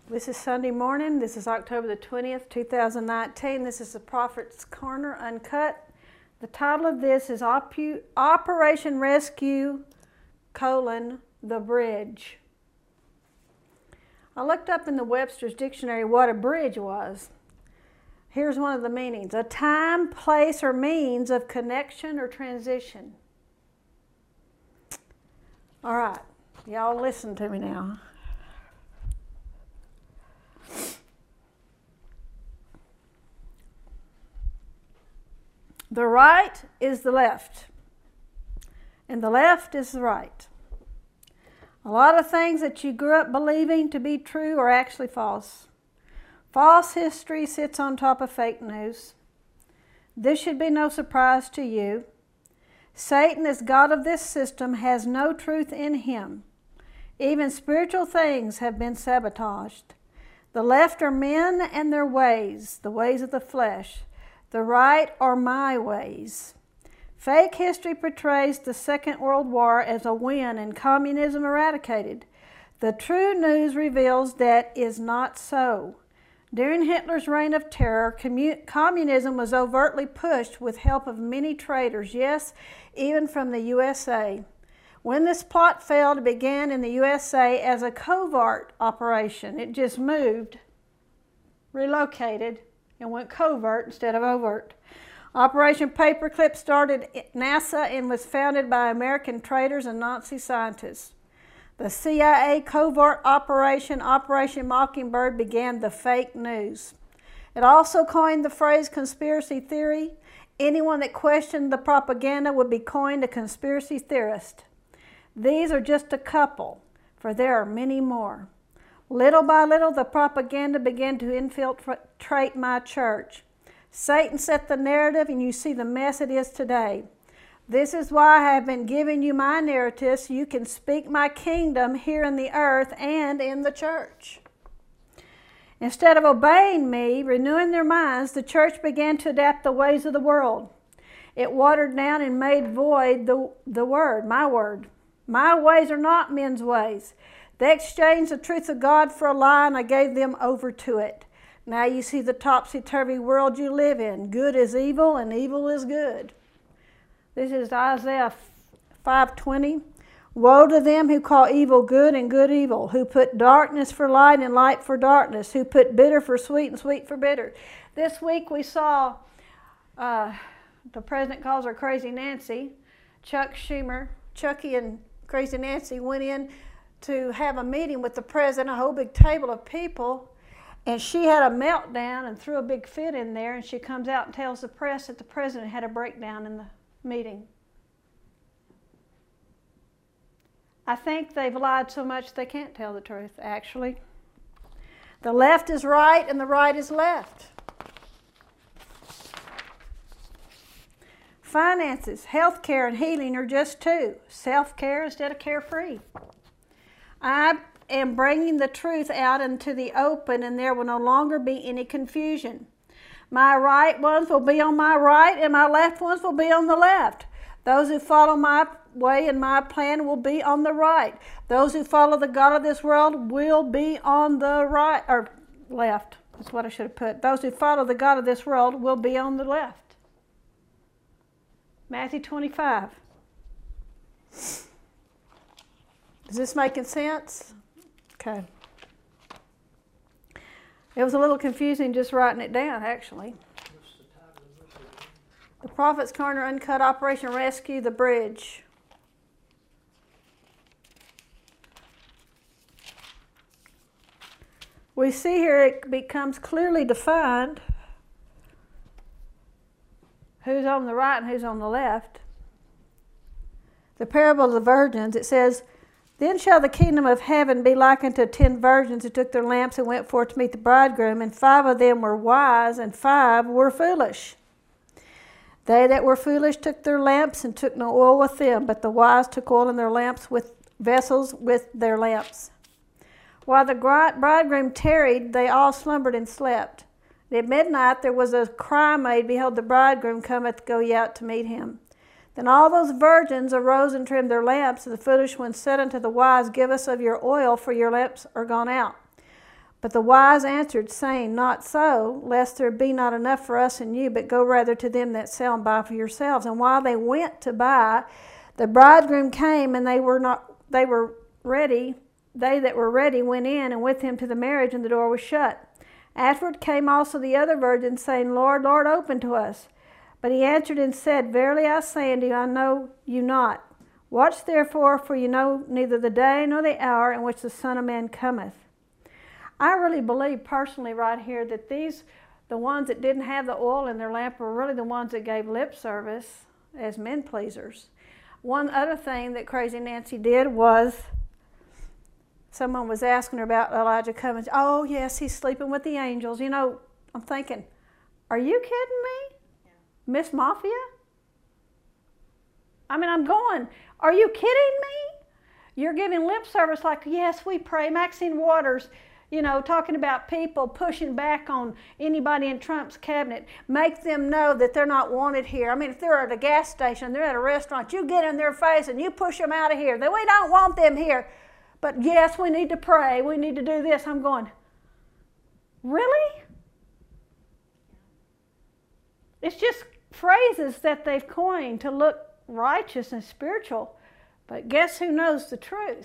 This is Sunday morning. This is October the 20th, 2019. This is the Prophet's Corner Uncut. The title of this is Operation Rescue, the Bridge. I looked up in the Webster's Dictionary what a bridge was. Here's one of the meanings: a time, place, or means of connection or transition. All right, y'all listen to me now. The right is the left, and the left is the right. A lot of things that you grew up believing to be true are actually false. False history sits on top of fake news. This should be no surprise to you. Satan, as God of this system, has no truth in him. Even spiritual things have been sabotaged. The left are men and their ways, the ways of the flesh. The right are my ways. Fake history portrays the Second World War as a win and communism eradicated. The true news reveals that is not so. During Hitler's reign of terror, communism was overtly pushed with help of many traitors, yes, even from the USA. When this plot failed, it began in the USA as a covert operation. It just moved, relocated, and went covert instead of overt. Operation Paperclip started at NASA and was founded by American traitors and Nazi scientists. The CIA covert operation, Operation Mockingbird, began the fake news. It also coined the phrase conspiracy theory. Anyone that questioned the propaganda would be coined a conspiracy theorist. These are just a couple, for there are many more. Little by little, the propaganda began to infiltrate my church. Satan set the narrative, and you see the mess it is today. This is why I have been giving you my narrative, so you can speak my kingdom here in the earth and in the church. Instead of obeying me, renewing their minds, the church began to adapt the ways of the world. It watered down and made void the word, my word. My ways are not men's ways. They exchanged the truth of God for a lie, and I gave them over to it. Now you see the topsy-turvy world you live in. Good is evil, and evil is good. This is Isaiah 5:20. Woe to them who call evil good and good evil, who put darkness for light and light for darkness, who put bitter for sweet and sweet for bitter. This week we saw, the president calls her Crazy Nancy. Chuck Schumer, Chucky and Crazy Nancy went in to have a meeting with the president, a whole big table of people, and she had a meltdown and threw a big fit in there, and she comes out and tells the press that the president had a breakdown in the meeting. I think they've lied so much they can't tell the truth, actually. The left is right and the right is left. Finances, health care, and healing are just two. Self-care instead of carefree. I am bringing the truth out into the open, and there will no longer be any confusion. My right ones will be on my right, and my left ones will be on the left. Those who follow my way and my plan will be on the right. Those who follow the God of this world will be on the right, or left. That's what I should have put. Those who follow the God of this world will be on the left. Matthew 25. Is this making sense? Okay. It was a little confusing just writing it down, actually. The Prophet's Corner Uncut, Operation Rescue, the Bridge. We see here it becomes clearly defined who's on the right and who's on the left. The parable of the virgins, it says, Then shall the kingdom of heaven be likened to 10 virgins who took their lamps and went forth to meet the bridegroom, and 5 of them were wise, and 5 were foolish. They that were foolish took their lamps and took no oil with them, but the wise took oil in their lamps with vessels with their lamps. While the bridegroom tarried, they all slumbered and slept. At midnight there was a cry made, Behold, the bridegroom cometh, go ye out to meet him. Then all those virgins arose and trimmed their lamps, and the foolish ones said unto the wise, Give us of your oil, for your lamps are gone out. But the wise answered, saying, Not so, lest there be not enough for us and you, but go rather to them that sell and buy for yourselves. And while they went to buy, the bridegroom came, and they that were ready went in, and with him to the marriage, and the door was shut. Afterward came also the other virgins, saying, Lord, Lord, open to us. But he answered and said, Verily I say unto you, I know you not. Watch therefore, for you know neither the day nor the hour in which the Son of Man cometh. I really believe personally right here that the ones that didn't have the oil in their lamp were really the ones that gave lip service as men pleasers. One other thing that Crazy Nancy did was, someone was asking her about Elijah Cummings. Oh, yes, he's sleeping with the angels. You know, I'm thinking, are you kidding me? Yeah. Miss Mafia? I mean, I'm going, are you kidding me? You're giving lip service like, yes, we pray. Maxine Waters, you know, talking about people pushing back on anybody in Trump's cabinet. Make them know that they're not wanted here. I mean, if they're at a gas station, they're at a restaurant, you get in their face and you push them out of here. Then we don't want them here. But yes, we need to pray. We need to do this. I'm going, really? It's just phrases that they've coined to look righteous and spiritual. But guess who knows the truth?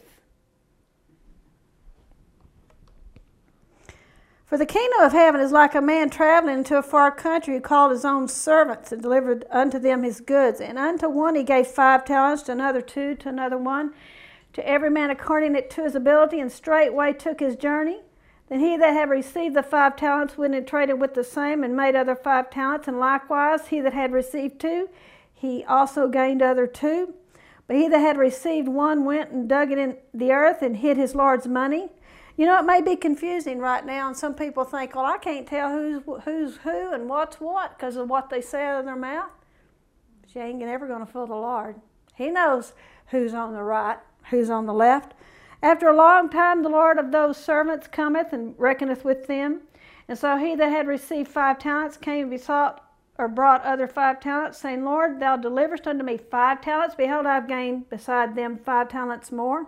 For the kingdom of heaven is like a man traveling into a far country, who called his own servants and delivered unto them his goods. And unto one he gave 5 talents, to another 2, to another 1, to every man according to his ability, and straightway took his journey. Then he that had received the 5 talents went and traded with the same, and made other 5 talents. And likewise he that had received 2, he also gained other 2. But he that had received 1 went and dug it in the earth, and hid his Lord's money. You know, it may be confusing right now, and some people think, well, I can't tell who's who and what's what because of what they say out of their mouth. But you ain't ever going to fool the Lord. He knows who's on the right, who's on the left. After a long time, the Lord of those servants cometh and reckoneth with them. And so he that had received 5 talents came and besought or brought other 5 talents, saying, Lord, thou deliverest unto me 5 talents. Behold, I have gained beside them 5 talents more.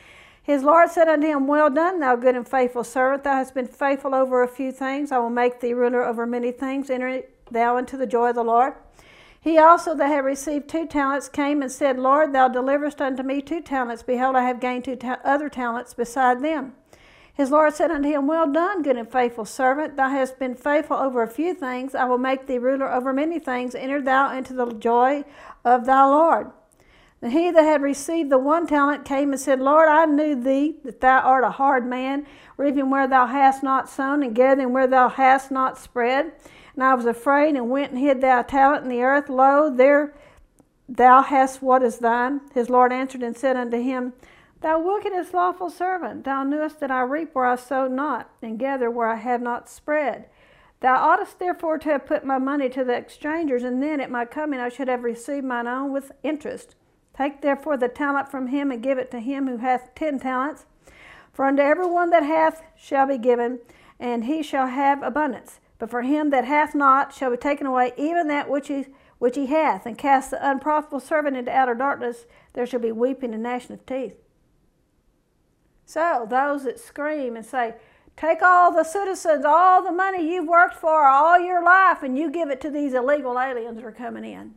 His Lord said unto him, Well done, thou good and faithful servant. Thou hast been faithful over a few things. I will make thee ruler over many things. Enter thou into the joy of the Lord. He also that had received 2 talents came and said, Lord, thou deliverest unto me 2 talents. Behold, I have gained 2 other talents beside them. His Lord said unto him, Well done, good and faithful servant. Thou hast been faithful over a few things. I will make thee ruler over many things. Enter thou into the joy of thy Lord. And he that had received the 1 talent came and said, Lord, I knew thee, that thou art a hard man, reaping where thou hast not sown, and gathering where thou hast not spread. And I was afraid, and went and hid thy talent in the earth. Lo, there thou hast what is thine. His Lord answered and said unto him, Thou wicked and slothful servant, thou knewest that I reap where I sowed not, and gather where I have not spread. Thou oughtest therefore to have put my money to the exchangers, and then at my coming I should have received mine own with interest. Take therefore the talent from him, and give it to him who hath 10 talents. For unto every one that hath shall be given, and he shall have abundance. But for him that hath not shall be taken away even that which he hath. And cast the unprofitable servant into outer darkness. There shall be weeping and gnashing of teeth. So those that scream and say, take all the citizens, all the money you've worked for all your life, and you give it to these illegal aliens that are coming in.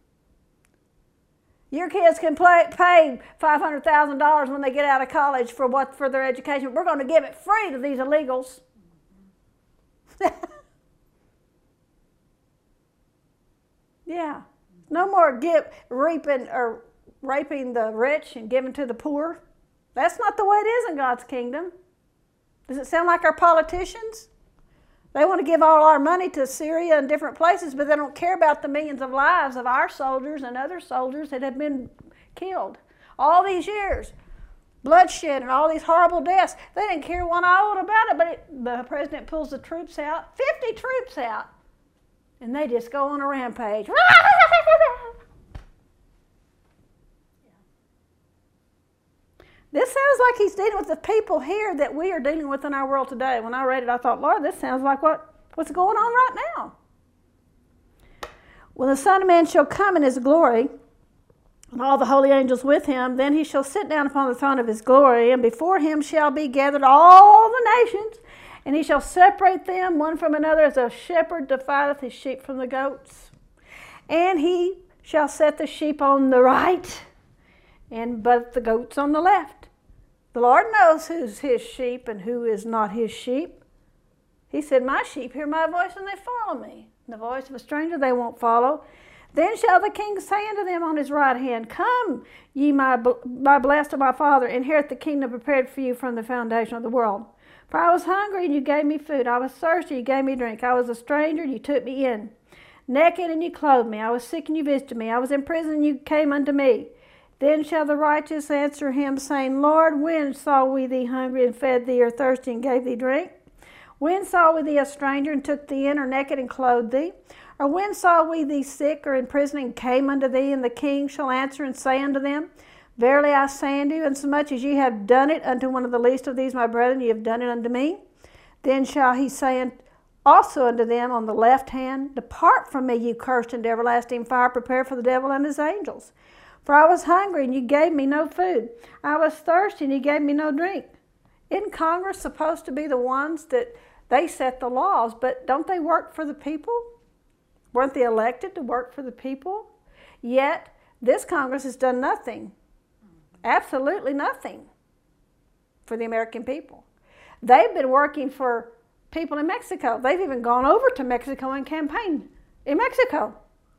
Your kids can pay $500,000 when they get out of college for their education. We're going to give it free to these illegals. Yeah. No more reaping or raping the rich and giving to the poor. That's not the way it is in God's kingdom. Does it sound like our politicians? They want to give all our money to Syria and different places, but they don't care about the millions of lives of our soldiers and other soldiers that have been killed. All these years, bloodshed and all these horrible deaths. They didn't care one iota about it, but the president pulls the troops out, 50 troops out, and they just go on a rampage. This sounds like he's dealing with the people here that we are dealing with in our world today. When I read it, I thought, Lord, this sounds like what's going on right now. When the Son of Man shall come in his glory, and all the holy angels with him, then he shall sit down upon the throne of his glory, and before him shall be gathered all the nations, And he shall separate them one from another, as a shepherd divideth his sheep from the goats. And he shall set the sheep on the right, but the goats on the left. The Lord knows who's his sheep and who is not his sheep. He said, my sheep hear my voice and they follow me. The voice of a stranger they won't follow. Then shall the king say unto them on his right hand, come, ye my blessed of my Father, inherit the kingdom prepared for you from the foundation of the world. For I was hungry, and you gave me food. I was thirsty, you gave me drink. I was a stranger, and you took me in. Naked, and you clothed me. I was sick, and you visited me. I was in prison, and you came unto me. Then shall the righteous answer him, saying, Lord, when saw we thee hungry, and fed thee, or thirsty, and gave thee drink? When saw we thee a stranger, and took thee in, or naked, and clothed thee? Or when saw we thee sick, or in prison, and came unto thee? And the king shall answer and say unto them, Verily I say unto you, insomuch as ye have done it unto one of the least of these my brethren, ye have done it unto me. Then shall he say also unto them on the left hand, Depart from me, you cursed, into everlasting fire, prepared for the devil and his angels. For I was hungry, and you gave me no food. I was thirsty, and you gave me no drink. Isn't Congress supposed to be the ones that they set the laws, but don't they work for the people? Weren't they elected to work for the people? Yet, this Congress has done nothing. Absolutely nothing for the American people. They've been working for people in Mexico. They've even gone over to Mexico and campaigned in Mexico.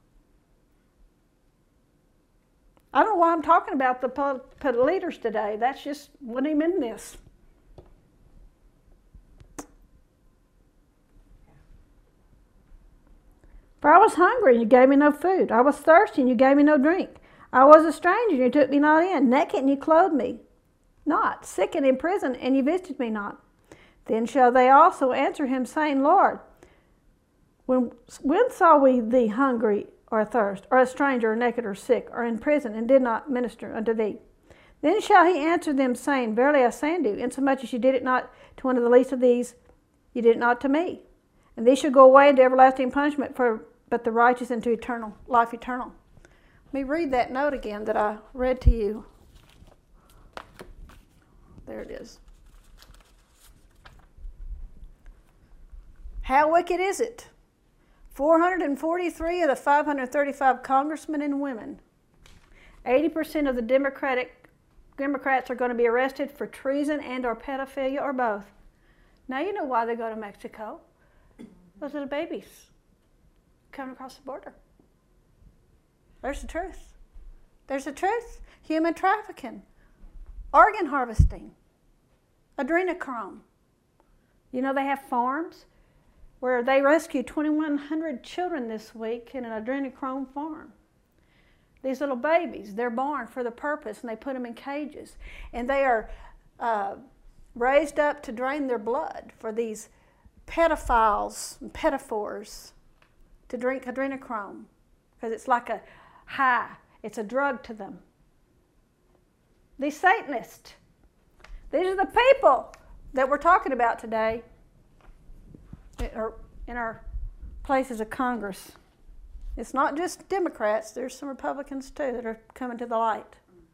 I don't know why I'm talking about the leaders today. That's just wasn't even in this. For I was hungry, and you gave me no food. I was thirsty, and you gave me no drink. I was a stranger, and you took me not in. Naked, and you clothed me not. Sick and in prison, and you visited me not. Then shall they also answer him, saying, Lord, when saw we thee hungry, or athirst, or a stranger, or naked, or sick, or in prison, and did not minister unto thee? Then shall he answer them, saying, Verily I say unto you, insomuch as you did it not to one of the least of these, you did it not to me. And these shall go away into everlasting punishment, but the righteous into eternal life eternal. Let me read that note again that I read to you. There it is. How wicked is it? 443 of the 535 congressmen and women, 80% of the Democrats are going to be arrested for treason and or pedophilia or both. Now you know why they go to Mexico. Those little babies coming across the border. There's the truth. There's the truth. Human trafficking, organ harvesting, adrenochrome. You know they have farms where they rescued 2,100 children this week in an adrenochrome farm. These little babies, they're born for the purpose, and they put them in cages. And they are raised up to drain their blood for these pedophiles and pedophores to drink adrenochrome, because it's like a high. It's a drug to them. These Satanists, these are the people that we're talking about today in our places of Congress. It's not just Democrats. There's some Republicans too that are coming to the light.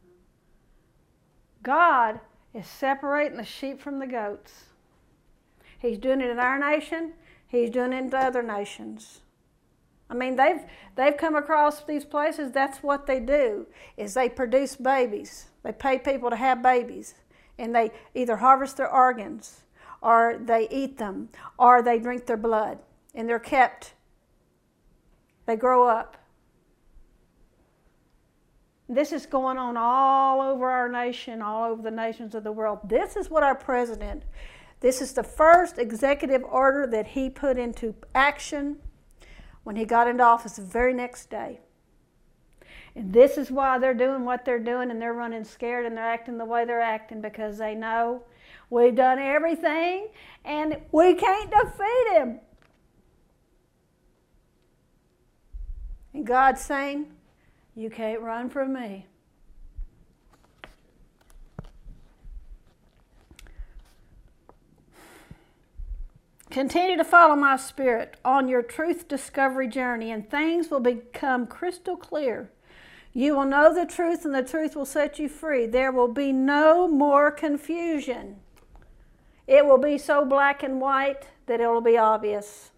God is separating the sheep from the goats. He's doing it in our nation. He's doing it in other nations. I mean, they've come across these places. That's what they do, is they produce babies. They pay people to have babies, and they either harvest their organs, or they eat them, or they drink their blood, and they're kept. They grow up. This is going on all over our nation, all over the nations of the world. This is what our president, this is the first executive order that he put into action when he got into office the very next day. And this is why they're doing what they're doing, and they're running scared, and they're acting the way they're acting, because they know we've done everything and we can't defeat him. And God's saying, you can't run from me. Continue to follow my spirit on your truth discovery journey, and things will become crystal clear. You will know the truth, and the truth will set you free. There will be no more confusion. It will be so black and white that it will be obvious.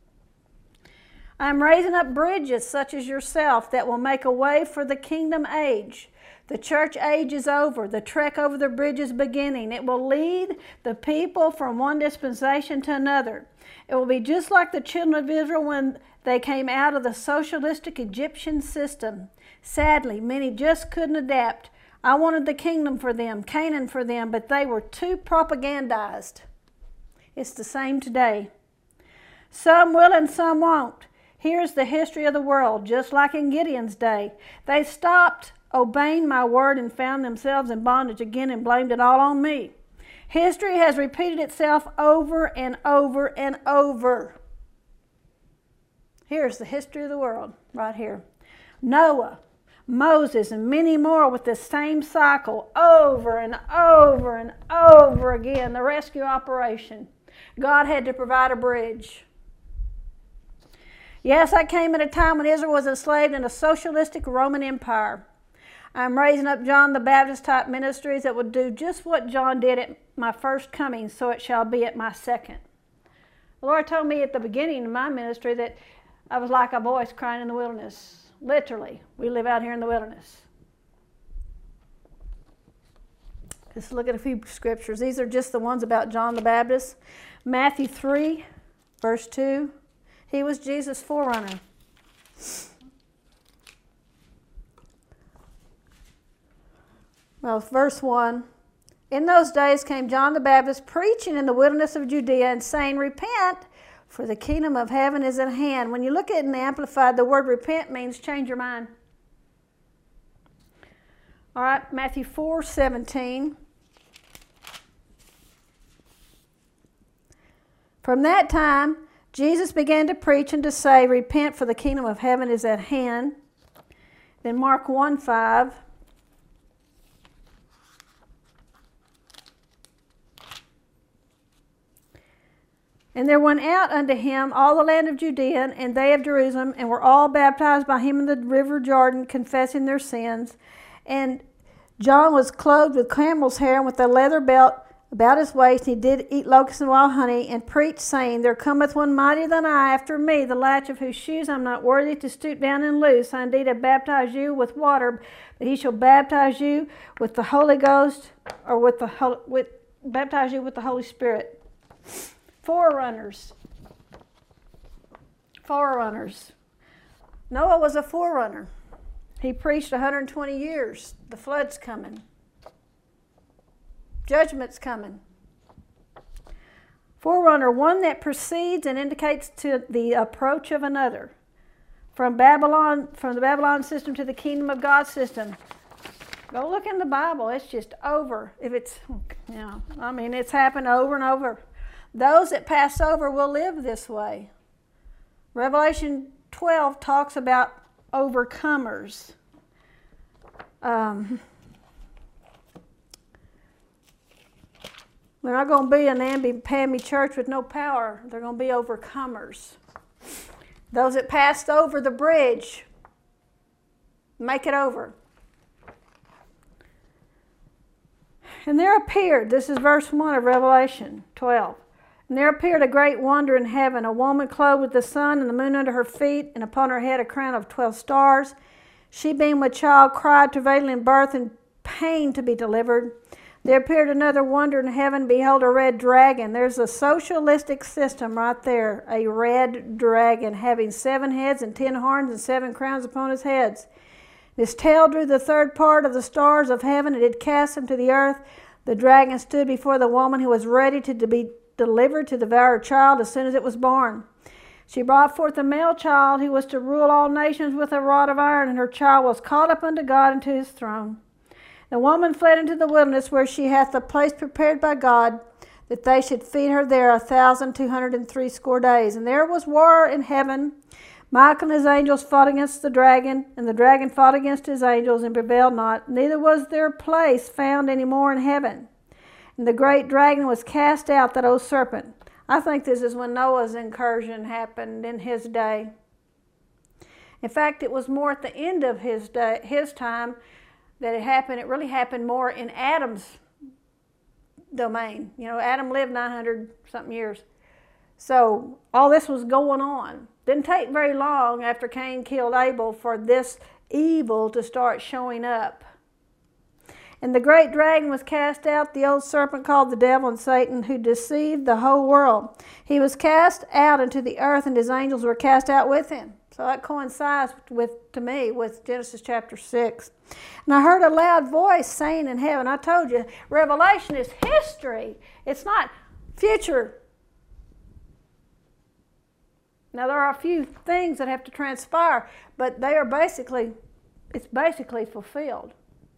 I'm raising up bridges such as yourself that will make a way for the kingdom age. The church age is over. The trek over the bridge is beginning. It will lead the people from one dispensation to another. It will be just like the children of Israel when they came out of the socialistic Egyptian system. Sadly, many just couldn't adapt. I wanted the kingdom for them, Canaan for them, but they were too propagandized. It's the same today. Some will and some won't. Here's the history of the world, just like in Gideon's day. They stopped obeying my word and found themselves in bondage again and blamed it all on me. History has repeated itself over and over and over. Here's the history of the world right here. Noah, Moses, and many more with the same cycle over and over and over again. The rescue operation. God had to provide a bridge. Yes, I came at a time when Israel was enslaved in a socialistic Roman Empire. I'm raising up John the Baptist type ministries that will do just what John did at my first coming, so it shall be at my second. The Lord told me at the beginning of my ministry that I was like a voice crying in the wilderness. Literally, we live out here in the wilderness. Let's look at a few scriptures. These are just the ones about John the Baptist. Matthew 3, verse 2. He was Jesus' forerunner. Well, verse 1. In those days came John the Baptist preaching in the wilderness of Judea and saying, Repent, for the kingdom of heaven is at hand. When you look at it in the Amplified, the word repent means change your mind. All right, Matthew 4:17. From that time, Jesus began to preach and to say, Repent, for the kingdom of heaven is at hand. Then Mark 1:5. And there went out unto him all the land of Judea and they of Jerusalem, and were all baptized by him in the river Jordan, confessing their sins. And John was clothed with camel's hair and with a leather belt about his waist. He did eat locusts and wild honey, and preached, saying, There cometh one mightier than I after me, the latch of whose shoes I am not worthy to stoop down and loose. I indeed have baptized you with water, but he shall baptize you with the Holy Ghost, or baptize you with the Holy Spirit. Forerunners. Forerunners. Noah was a forerunner. He preached 120 years. The flood's coming. Judgment's coming. Forerunner, one that precedes and indicates to the approach of another. From the Babylon system to the kingdom of God system. Go look in the Bible. It's just over. It's happened over and over. Those that pass over will live this way. Revelation 12 talks about overcomers. They're not going to be an namby-pamby church with no power. They're going to be overcomers. Those that passed over the bridge, make it over. And there appeared, this is verse 1 of Revelation 12. And there appeared a great wonder in heaven, a woman clothed with the sun and the moon under her feet, and upon her head a crown of 12 stars. She, being with child, cried, travailing in birth and pain to be delivered. There appeared another wonder in heaven, behold, a red dragon. There's a socialistic system right there, a red dragon, having 7 heads and 10 horns and 7 crowns upon his heads. His tail drew the third part of the stars of heaven, and did cast them to the earth. The dragon stood before the woman who was ready to be delivered to devour her child as soon as it was born. She brought forth a male child who was to rule all nations with a rod of iron, and her child was caught up unto God and to his throne. The woman fled into the wilderness, where she hath a place prepared by God, that they should feed her there 1,260 days. And there was war in heaven. Michael and his angels fought against the dragon, and the dragon fought against his angels and prevailed not. Neither was their place found any more in heaven. And the great dragon was cast out, that old serpent. I think this is when Noah's incursion happened in his day. In fact, it was more at the end of his time that it happened. It really happened more in Adam's domain. You know, Adam lived 900 something years. So all this was going on. Didn't take very long after Cain killed Abel for this evil to start showing up. And the great dragon was cast out, the old serpent called the devil and Satan, who deceived the whole world. He was cast out into the earth, and his angels were cast out with him. So that coincides to me with Genesis chapter 6. And I heard a loud voice saying in heaven, I told you, Revelation is history. It's not future. Now there are a few things that have to transpire, but they are it's basically fulfilled.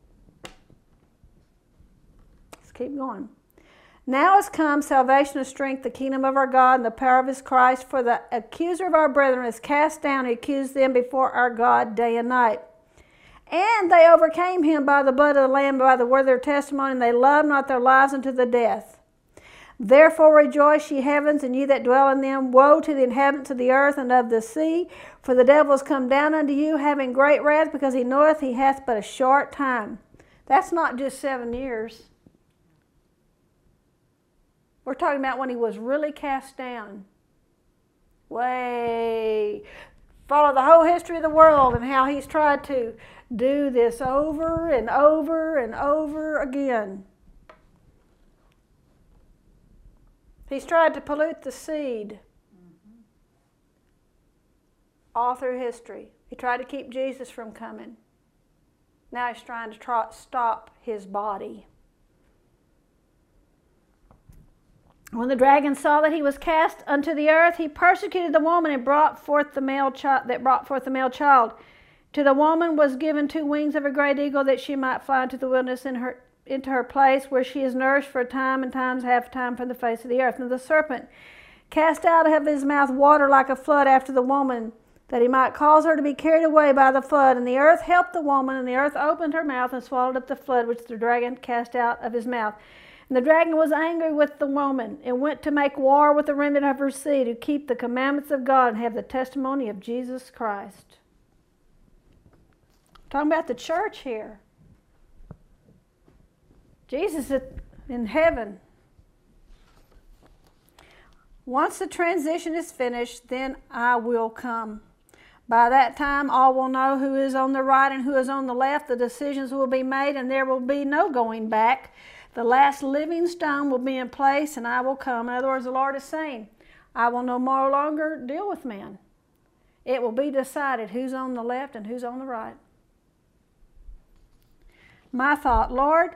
Let's keep going. Now has come salvation and strength, the kingdom of our God, and the power of his Christ. For the accuser of our brethren is cast down, and accused them before our God day and night. And they overcame him by the blood of the Lamb, by the word of their testimony, and they loved not their lives unto the death. Therefore rejoice, ye heavens, and ye that dwell in them. Woe to the inhabitants of the earth and of the sea, for the devil is come down unto you, having great wrath, because he knoweth he hath but a short time. That's not just 7 years. We're talking about when he was really cast down. Follow the whole history of the world and how he's tried to do this over and over and over again. He's tried to pollute the seed all through history. He tried to keep Jesus from coming. Now he's trying to stop his body. When the dragon saw that he was cast unto the earth, he persecuted the woman and brought forth the male child. To the woman was given 2 wings of a great eagle, that she might fly into the wilderness into her place, where she is nourished for a time, and times half time from the face of the earth. And the serpent cast out of his mouth water like a flood after the woman, that he might cause her to be carried away by the flood. And the earth helped the woman, and the earth opened her mouth and swallowed up the flood which the dragon cast out of his mouth. And the dragon was angry with the woman, and went to make war with the remnant of her seed, who keep the commandments of God and have the testimony of Jesus Christ. Talking about the church here. Jesus is in heaven. Once the transition is finished, then I will come. By that time, all will know who is on the right and who is on the left. The decisions will be made, and there will be no going back. The last living stone will be in place, and I will come. In other words, the Lord is saying, I will no more longer deal with men. It will be decided who's on the left and who's on the right. My thought,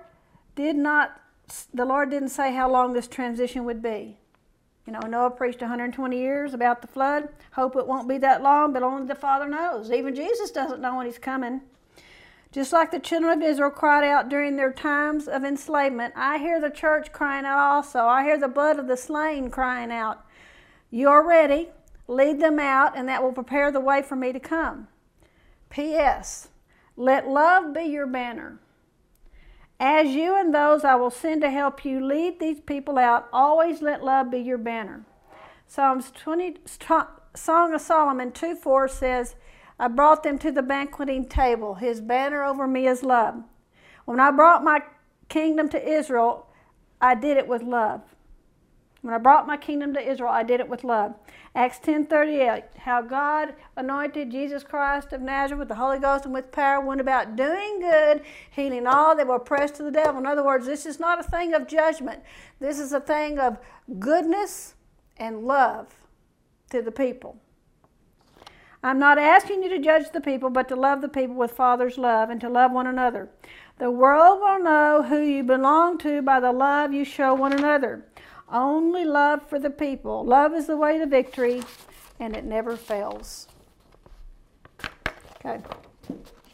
the Lord didn't say how long this transition would be. You know, Noah preached 120 years about the flood. Hope it won't be that long, but only the Father knows. Even Jesus doesn't know when he's coming. Just like the children of Israel cried out during their times of enslavement, I hear the church crying out also. I hear the blood of the slain crying out. You are ready. Lead them out, and that will prepare the way for me to come. P.S. Let love be your banner. As you and those I will send to help you lead these people out, always let love be your banner. Song of Solomon 2:4 says, I brought them to the banqueting table. His banner over me is love. When I brought my kingdom to Israel, I did it with love. When I brought my kingdom to Israel, I did it with love. Acts 10:38, how God anointed Jesus Christ of Nazareth with the Holy Ghost and with power, went about doing good, healing all that were oppressed of the devil. In other words, this is not a thing of judgment. This is a thing of goodness and love to the people. I'm not asking you to judge the people, but to love the people with Father's love and to love one another. The world will know who you belong to by the love you show one another. Only love for the people. Love is the way to victory, and it never fails. Okay.